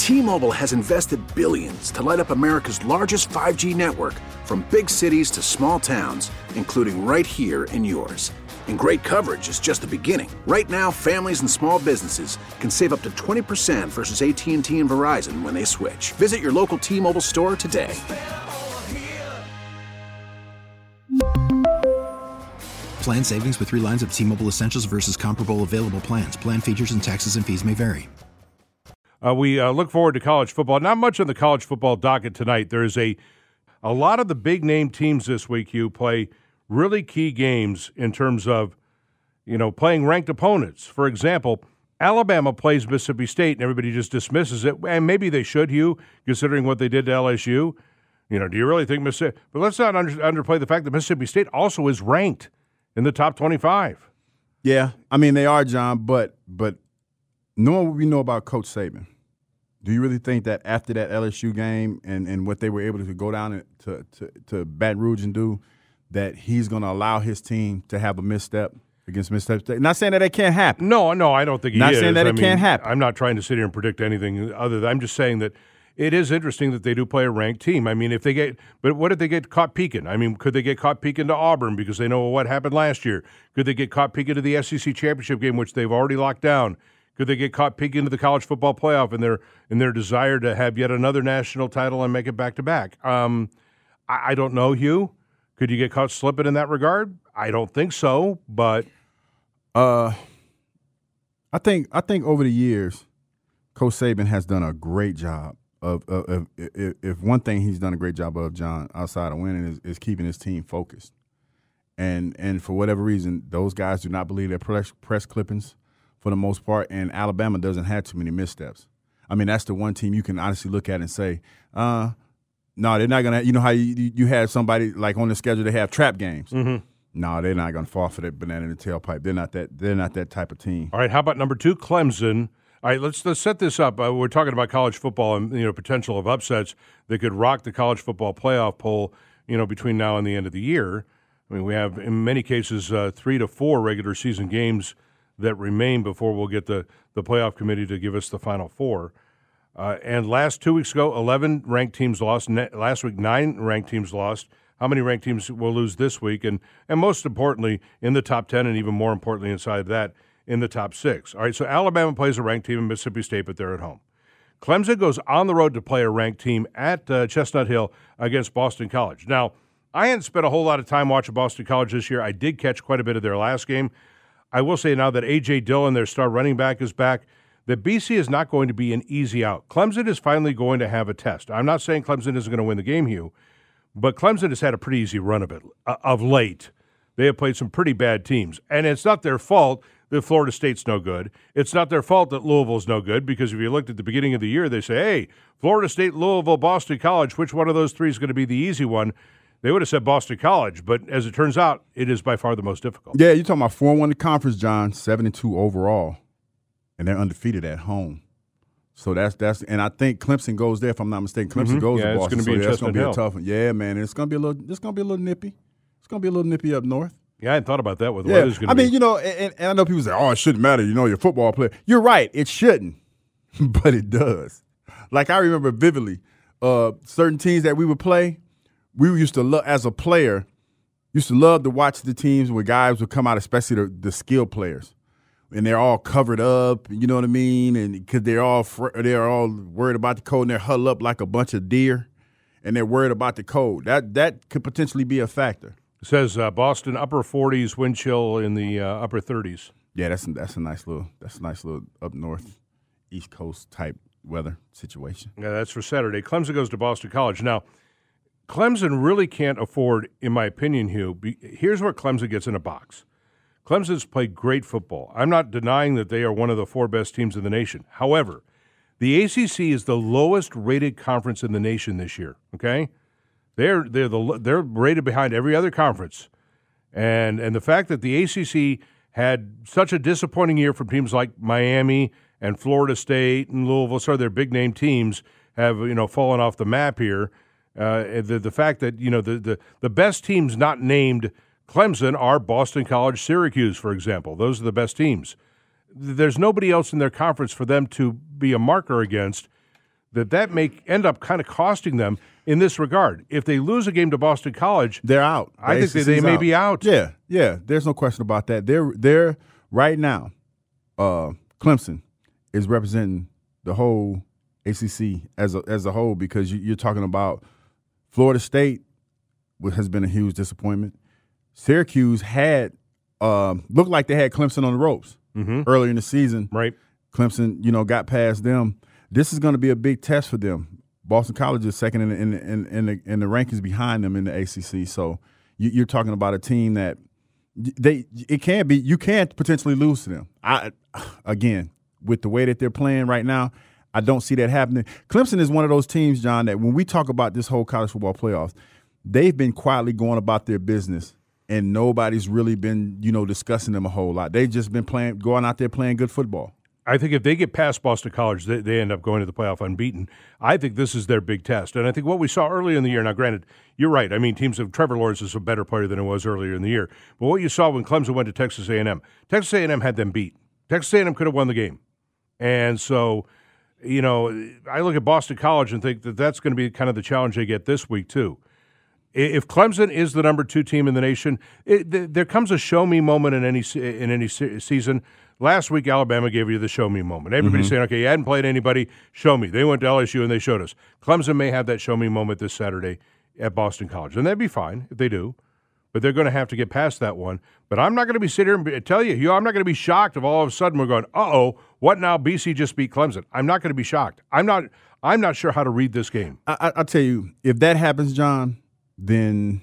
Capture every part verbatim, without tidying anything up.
T-Mobile has invested billions to light up America's largest five G network, from big cities to small towns, including right here in yours. And great coverage is just the beginning. Right now, families and small businesses can save up to twenty percent versus A T and T and Verizon when they switch. Visit your local T-Mobile store today. Plan savings with three lines of T-Mobile Essentials versus comparable available plans. Plan features and taxes and fees may vary. Uh, we uh, look forward to college football. Not much on the college football docket tonight. There's a a lot of the big-name teams this week, Hugh, play really key games in terms of, you know, playing ranked opponents. For example, Alabama plays Mississippi State, and everybody just dismisses it. And maybe they should, Hugh, considering what they did to L S U. You know, do you really think Mississippi – but let's not under, underplay the fact that Mississippi State also is ranked in the top twenty-five. Yeah, I mean, they are, John, but but – knowing what we know about Coach Saban, do you really think that after that L S U game and, and what they were able to go down to, to, to Baton Rouge and do, that he's going to allow his team to have a misstep against Mississippi State? Not saying that it can't happen. No, no, I don't think he not is. Not saying that I it mean, can't happen. I'm not trying to sit here and predict anything other than I'm just saying that it is interesting that they do play a ranked team. I mean, if they get – but what if they get caught peeking? I mean, could they get caught peeking to Auburn because they know what happened last year? Could they get caught peeking to the S E C championship game, which they've already locked down? Could they get caught peeking into the college football playoff in their in their desire to have yet another national title and make it back to back? Um, I, I don't know, Hugh. Could you get caught slipping in that regard? I don't think so, but uh, I think I think over the years, Coach Saban has done a great job of, of, of if, if one thing he's done a great job of, John, outside of winning, is, is keeping his team focused. And and for whatever reason, those guys do not believe their press, press clippings for the most part, and Alabama doesn't have too many missteps. I mean, that's the one team you can honestly look at and say, uh, no, they're not going to – you know how you, you have somebody like on the schedule they have trap games. Mm-hmm. No, they're not going to fall for that banana in the tailpipe. They're not that They're not that type of team. All right, how about number two, Clemson? All right, let's let's set this up. Uh, we're talking about college football and, you know, potential of upsets that could rock the college football playoff poll, you know, between now and the end of the year. I mean, we have, in many cases, uh, three to four regular season games that remain before we'll get the, the playoff committee to give us the final four. Uh, and last two weeks ago, eleven ranked teams lost. Ne- last week, nine ranked teams lost. How many ranked teams will lose this week? And and most importantly, in the top ten, and even more importantly inside that, in the top six. All right, so Alabama plays a ranked team in Mississippi State, but they're at home. Clemson goes on the road to play a ranked team at uh, Chestnut Hill against Boston College. Now, I hadn't spent a whole lot of time watching Boston College this year. I did catch quite a bit of their last game. I will say now that A J. Dillon, their star running back, is back, that B C is not going to be an easy out. Clemson is finally going to have a test. I'm not saying Clemson isn't going to win the game, Hugh, but Clemson has had a pretty easy run of it uh, of late. They have played some pretty bad teams, and it's not their fault that Florida State's no good. It's not their fault that Louisville's no good, because if you looked at the beginning of the year, they say, hey, Florida State, Louisville, Boston College, which one of those three is going to be the easy one? They would have said Boston College, but as it turns out, it is by far the most difficult. Yeah, you're talking about four and one in the conference, John, seven and two overall, and they're undefeated at home. So that's that's, and I think Clemson goes there. If I'm not mistaken, Clemson mm-hmm. goes yeah, to Boston. It's going to be, so that's going to be Hill. a tough one. Yeah, man, it's going to be a little. It's going to be a little nippy. It's going to be a little nippy up north. Yeah, I hadn't thought about that. What the yeah. weather's going to I be. mean, you know, and, and I know people say, "Oh, it shouldn't matter." You know, you're a football player. You're right. It shouldn't, but it does. Like I remember vividly, uh, certain teams that we would play. We used to love, as a player, used to love to watch the teams where guys would come out, especially the, the skill players, and they're all covered up. You know what I mean? And because they're all fr- they're all worried about the cold, and they're huddled up like a bunch of deer, and they're worried about the cold. That that could potentially be a factor. It says uh, Boston upper forties, wind chill in the uh, upper thirties. Yeah, that's that's a nice little that's a nice little up north, East Coast type weather situation. Yeah, that's for Saturday. Clemson goes to Boston College now. Clemson really can't afford, in my opinion, Hugh. Be, here's where Clemson gets in a box. Clemson's played great football. I'm not denying that they are one of the four best teams in the nation. However, the A C C is the lowest rated conference in the nation this year. Okay, they're they're the they're rated behind every other conference, and and the fact that the A C C had such a disappointing year from teams like Miami and Florida State and Louisville, so their big name teams have you know fallen off the map here. Uh, the the fact that you know the, the, the best teams not named Clemson are Boston College, Syracuse, for example. Those are the best teams. There's nobody else in their conference for them to be a marker against. that that may end up kind of costing them in this regard. If they lose a game to Boston College, they're out. The I think that they may out. be out. Yeah, yeah. There's no question about that. They're they're right now. Uh, Clemson is representing the whole A C C as a, as a whole because you, you're talking about Florida State, which has been a huge disappointment. Syracuse had um, looked like they had Clemson on the ropes mm-hmm. earlier in the season. Right. Clemson, you know, got past them. This is going to be a big test for them. Boston College is second in the, in, in, in, the, in the rankings behind them in the A C C. So you, you're talking about a team that they it can be you can't potentially lose to them. I again with the way that they're playing right now, I don't see that happening. Clemson is one of those teams, John, that when we talk about this whole college football playoffs, they've been quietly going about their business, and nobody's really been you know discussing them a whole lot. They've just been playing, going out there playing good football. I think if they get past Boston College, they, they end up going to the playoff unbeaten. I think this is their big test. And I think what we saw earlier in the year, now granted, you're right. I mean, teams of Trevor Lawrence is a better player than it was earlier in the year. But what you saw when Clemson went to Texas A and M, Texas A and M had them beat. Texas A and M could have won the game. And so, you know, I look at Boston College and think that that's going to be kind of the challenge they get this week too. If Clemson is the number two team in the nation, it, th- there comes a show-me moment in any in any se- season. Last week, Alabama gave you the show-me moment. Everybody's mm-hmm. saying, okay, you hadn't played anybody, show me. They went to L S U and they showed us. Clemson may have that show-me moment this Saturday at Boston College, and that'd be fine if they do, but they're going to have to get past that one. But I'm not going to be sitting here and tell you, you know, I'm not going to be shocked if all of a sudden we're going, uh-oh, what now? B C just beat Clemson. I'm not going to be shocked. I'm not I'm not sure how to read this game. I, I, I'll tell you, if that happens, John, then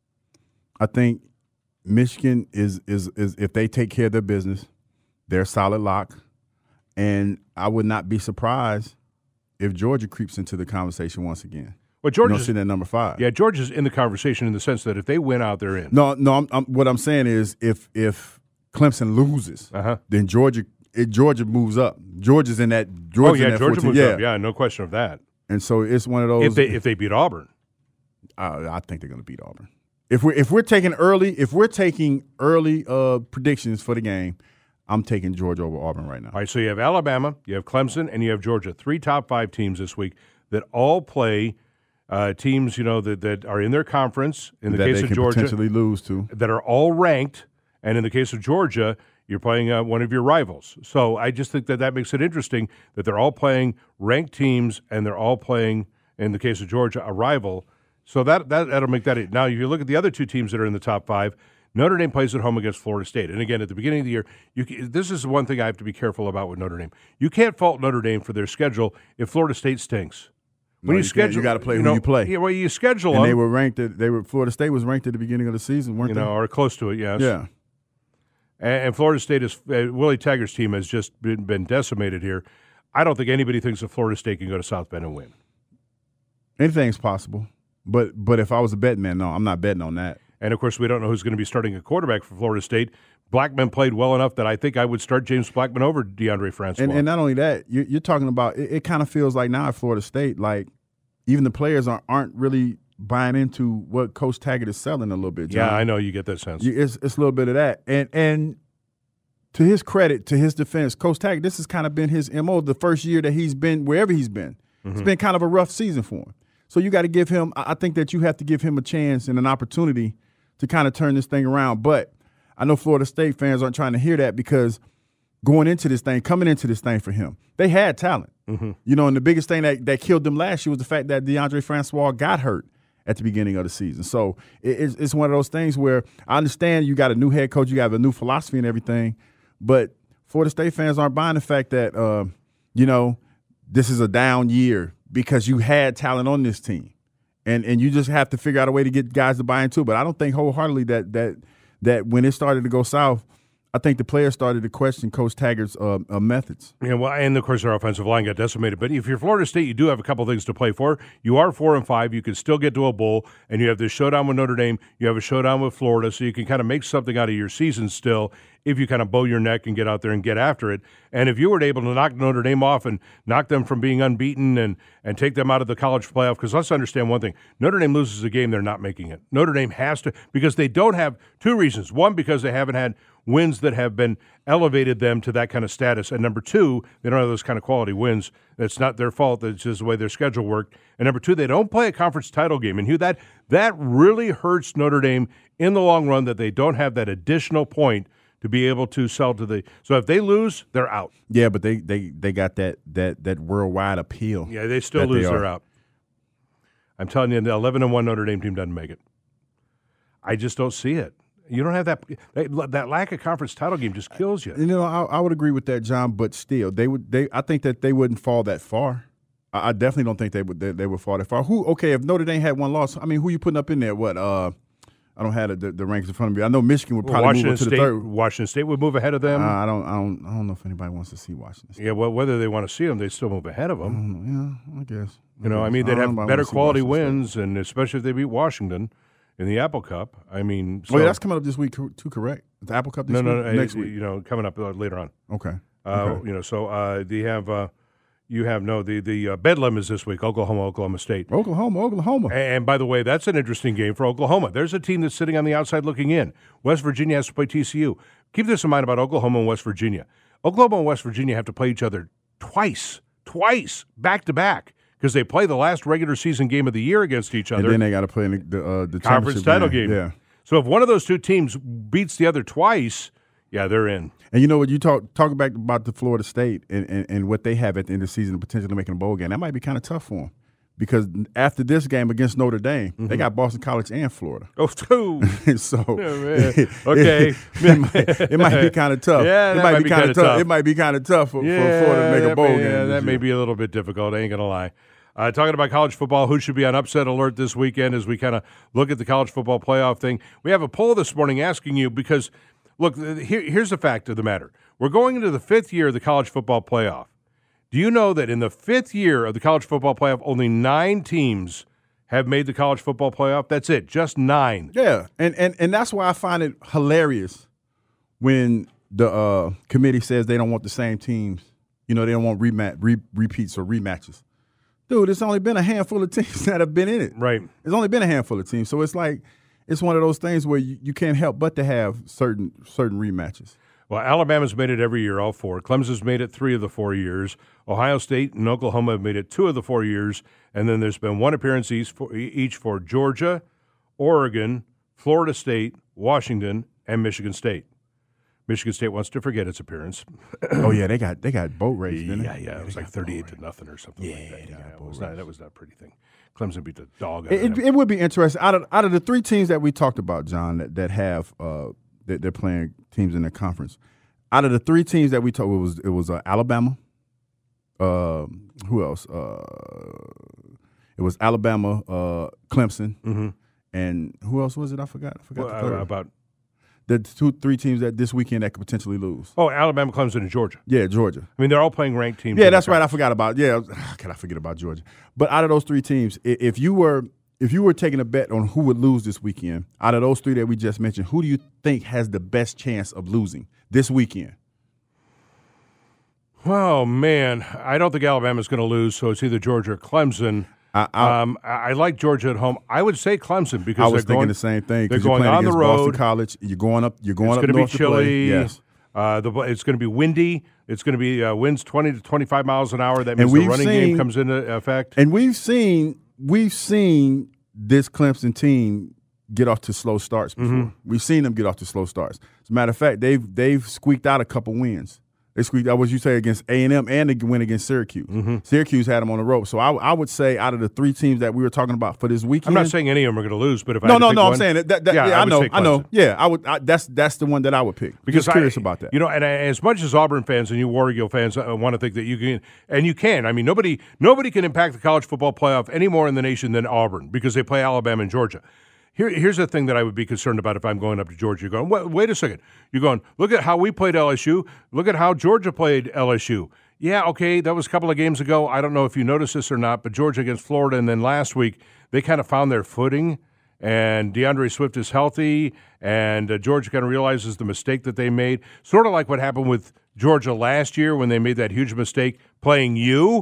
I think Michigan is, is is if they take care of their business, they're a solid lock. And I would not be surprised if Georgia creeps into the conversation once again. Well, Georgia's you know, sitting at number five. Yeah, Georgia's in the conversation in the sense that if they win out, they're in. No, no. I'm, I'm, what I'm saying is, if if Clemson loses, uh-huh. then Georgia it, Georgia moves up. Georgia's in that. Georgia's oh yeah, in that Georgia fourteen, moves yeah. up. Yeah, no question of that. And so it's one of those. If they if they beat Auburn, uh, I think they're going to beat Auburn. If we're if we're taking early, if we're taking early uh, predictions for the game, I'm taking Georgia over Auburn right now. All right, so you have Alabama, you have Clemson, and you have Georgia. Three top five teams this week that all play uh, teams, you know, that, that are in their conference. In the that case they of can Georgia, potentially lose to, that are all ranked. And in the case of Georgia, you're playing uh, one of your rivals. So I just think that that makes it interesting that they're all playing ranked teams, and they're all playing, in the case of Georgia, a rival. So that, that, that'll make that it. Now, if you look at the other two teams that are in the top five, Notre Dame plays at home against Florida State. And again, at the beginning of the year, you, this is one thing I have to be careful about with Notre Dame. You can't fault Notre Dame for their schedule if Florida State stinks. When no, you, you schedule, you got to play you who know, you play. Yeah, well, you schedule and them. they were ranked. At, they were Florida State was ranked at the beginning of the season, weren't you they? know, or close to it. Yes. Yeah. And, and Florida State is uh, Willie Taggart's team has just been, been decimated here. I don't think anybody thinks that Florida State can go to South Bend and win. Anything's possible, but but if I was a betting man, no, I'm not betting on that. And, of course, we don't know who's going to be starting a quarterback for Florida State. Blackman played well enough that I think I would start James Blackman over DeAndre Francois. And, and not only that, you're, you're talking about it, it kind of feels like now at Florida State, like even the players aren't, aren't really buying into what Coach Taggart is selling a little bit, John. Yeah, I know. You get that sense. You, it's, it's a little bit of that. And and to his credit, to his defense, Coach Taggart, this has kind of been his M O the first year that he's been wherever he's been. Mm-hmm. It's been kind of a rough season for him. So you got to give him – I think that you have to give him a chance and an opportunity to kind of turn this thing around. But I know Florida State fans aren't trying to hear that because going into this thing, coming into this thing for him, they had talent. Mm-hmm. You know, and the biggest thing that, that killed them last year was the fact that DeAndre Francois got hurt at the beginning of the season. So it, it's, it's one of those things where I understand you got a new head coach, you got a new philosophy and everything, but Florida State fans aren't buying the fact that, uh, you know, this is a down year because you had talent on this team. And and you just have to figure out a way to get guys to buy into it. But I don't think wholeheartedly that that that when it started to go south, I think the players started to question Coach Taggart's uh, uh, methods. Yeah, well, and of course our offensive line got decimated. But if you're Florida State, you do have a couple things to play for. You are four and five. You can still get to a bowl, and you have this showdown with Notre Dame. You have a showdown with Florida, so you can kind of make something out of your season still if you kind of bow your neck and get out there and get after it. And if you were able to knock Notre Dame off and knock them from being unbeaten and and take them out of the college playoff, because let's understand one thing: Notre Dame loses a game, they're not making it. Notre Dame has to, because they don't have two reasons. One, because they haven't had wins that have been elevated them to that kind of status. And number two, they don't have those kind of quality wins. That's not their fault. That's just the way their schedule worked. And number two, they don't play a conference title game. And Hugh, that that really hurts Notre Dame in the long run that they don't have that additional point to be able to sell to the – so if they lose, they're out. Yeah, but they they, they got that that that worldwide appeal. Yeah, they still lose, they they're out. I'm telling you, the eleven and one Notre Dame team doesn't make it. I just don't see it. You don't have that – that lack of conference title game just kills you. You know, I, I would agree with that, John, but still, they would. They I think that they wouldn't fall that far. I, I definitely don't think they would they, they would fall that far. Who? Okay, if Notre Dame had one loss, I mean, who you putting up in there? What? Uh, I don't have the, the rankings in front of me. I know Michigan would probably Washington move to State, the third. Washington State would move ahead of them. Uh, I don't. I don't. I don't know if anybody wants to see Washington State. Yeah, well, whether they want to see them, they still move ahead of them. Yeah, I guess. You know, I mean, they'd have better quality wins, and especially if they beat Washington in the Apple Cup. I mean, so, oh yeah, that's coming up this week too. Correct? The Apple Cup this no, no, week? no, next uh, week. You know, coming up uh, later on. Okay. Uh, okay. You know, so uh, they have. Uh, You have no the the uh, Bedlam is this week. Oklahoma, Oklahoma State. Oklahoma, Oklahoma. And, and by the way, that's an interesting game for Oklahoma. There's a team that's sitting on the outside looking in. West Virginia has to play T C U. Keep this in mind about Oklahoma and West Virginia. Oklahoma and West Virginia have to play each other twice, twice back to back because they play the last regular season game of the year against each other. And then they got to play in the, the, uh, the conference title game. game. Yeah. So if one of those two teams beats the other twice, yeah, they're in. And you know what, you talk talk back about the Florida State and, and, and what they have at the end of the season, potentially making a bowl game. That might be kind of tough for them because after this game against Notre Dame, mm-hmm. they got Boston College and Florida. Oh, two. so yeah, okay, it, it, might, it might be kind of tough. Yeah, it that might, might be be kind kinda of tough. tough. It might be kind of tough for, yeah, for Florida to make a bowl may, game. Yeah, that may year. be a little bit difficult. I ain't gonna lie. Uh, talking about college football, who should be on upset alert this weekend as we kind of look at the college football playoff thing. We have a poll this morning asking you because, look, here, here's the fact of the matter. We're going into the fifth year of the college football playoff. Do you know that in the fifth year of the college football playoff, only nine teams have made the college football playoff? That's it, just nine. Yeah, and and, and that's why I find it hilarious when the uh, committee says they don't want the same teams. You know, they don't want rematch, re- repeats or rematches. Dude, it's only been a handful of teams that have been in it. Right. It's only been a handful of teams. So it's like it's one of those things where you, you can't help but to have certain certain rematches. Well, Alabama's made it every year, all four. Clemson's made it three of the four years. Ohio State and Oklahoma have made it two of the four years. And then there's been one appearance each for, each for Georgia, Oregon, Florida State, Washington, and Michigan State. Michigan State wants to forget its appearance. oh yeah, they got they got boat race, didn't yeah, they? yeah, yeah. It was they like thirty-eight to nothing or something yeah, like that. Yeah, it was race. not, that was not a pretty thing. Clemson beat the dog out it, of them. It, it would be interesting. Out of out of the three teams that we talked about, John, that, that have uh, that they're playing teams in their conference. Out of the three teams that we talked, it was it was uh, Alabama. Uh, who else? Uh, it was Alabama, uh, Clemson, mm-hmm. and who else was it? I forgot. I forgot well, the third. uh, about the two, three teams that this weekend that could potentially lose. oh, Alabama, Clemson, and Georgia. Yeah, Georgia. I mean, they're all playing ranked teams. Yeah, that's right. I forgot about. Yeah, how can I forget about Georgia? But out of those three teams, if you were if you were taking a bet on who would lose this weekend, out of those three that we just mentioned, who do you think has the best chance of losing this weekend? Oh, man. I don't think Alabama's going to lose, so it's either Georgia or Clemson. I, I, um, I, I like Georgia at home. I would say Clemson because I was they're thinking going, the same thing. They're You're going playing on the against road. Boston College. You're going up. You're going it's up going to north be to play. chilly. Yes. Uh, the, it's going to be windy. It's going to be uh, winds twenty to twenty-five miles an hour. That means And the running seen, game comes into effect. And we've seen we've seen this Clemson team get off to slow starts before. Mm-hmm. We've seen them get off to slow starts. As a matter of fact, they've they've squeaked out a couple wins. They squeaked out what you say against A and M and they win against Syracuse. Mm-hmm. Syracuse had them on the rope. So I, I would say out of the three teams that we were talking about for this weekend, I'm not saying any of them are going to lose, but if I no had to no pick no, one, I'm saying that. that, that yeah, yeah, I, I know, say I know. Clemson. Yeah, I would. I, that's that's the one that I would pick. Because Just curious I, about that. You know, and I, as much as Auburn fans and you War Eagle fans uh, want to think that you can, and you can. I mean, nobody nobody can impact the college football playoff any more in the nation than Auburn because they play Alabama and Georgia. Here, here's the thing that I would be concerned about if I'm going up to Georgia. You're going, wait, wait a second. You're going, look at how we played L S U. Look at how Georgia played L S U. Yeah, okay, that was a couple of games ago. I don't know if you noticed this or not, but Georgia against Florida, and then last week they kind of found their footing, and DeAndre Swift is healthy, and uh, Georgia kind of realizes the mistake that they made, sort of like what happened with Georgia last year when they made that huge mistake playing you.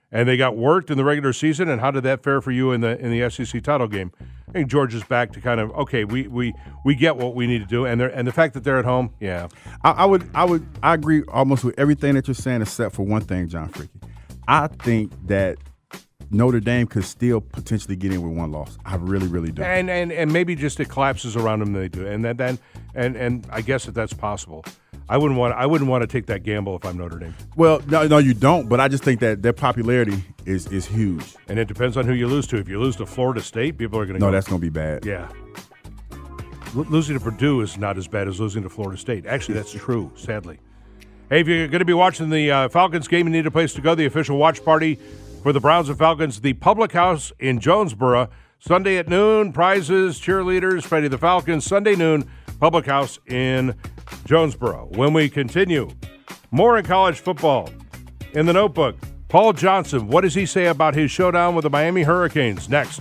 and they got worked in the regular season. And how did that fare for you in the in the S E C title game? I think Georgia's back to kind of okay. We we, we get what we need to do, and they're, and the fact that they're at home, yeah. I, I would I would I agree almost with everything that you're saying, except for one thing, John Freaky. I think that Notre Dame could still potentially get in with one loss. I really, really do. And and and maybe just it collapses around them. They do, and then then and and I guess that that's possible. I wouldn't want I wouldn't want to take that gamble if I'm Notre Dame. Well, no, no, you don't. But I just think that their popularity is is huge. And it depends on who you lose to. If you lose to Florida State, people are going to no, go. that's going to be bad. Yeah. L- losing to Purdue is not as bad as losing to Florida State. Actually, that's true. Sadly. Hey, if you're going to be watching the uh, Falcons game, you need a place to go. The official watch party for the Browns and Falcons, the Public House in Jonesboro, Sunday at noon. Prizes, cheerleaders, Freddie the Falcons. Sunday noon, Public House in Jonesboro. When we continue, more in college football. In the notebook, Paul Johnson. What does he say about his showdown with the Miami Hurricanes? Next.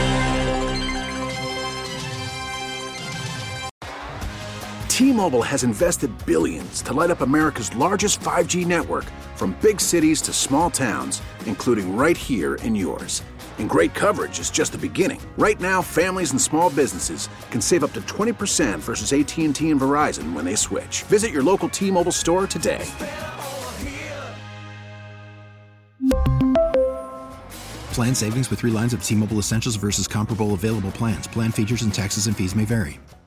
T-Mobile has invested billions to light up America's largest five G network, from big cities to small towns, including right here in yours. And great coverage is just the beginning. Right now, families and small businesses can save up to twenty percent versus A T and T and Verizon when they switch. Visit your local T-Mobile store today. Plan savings with three lines of T-Mobile Essentials versus comparable available plans. Plan features and taxes and fees may vary.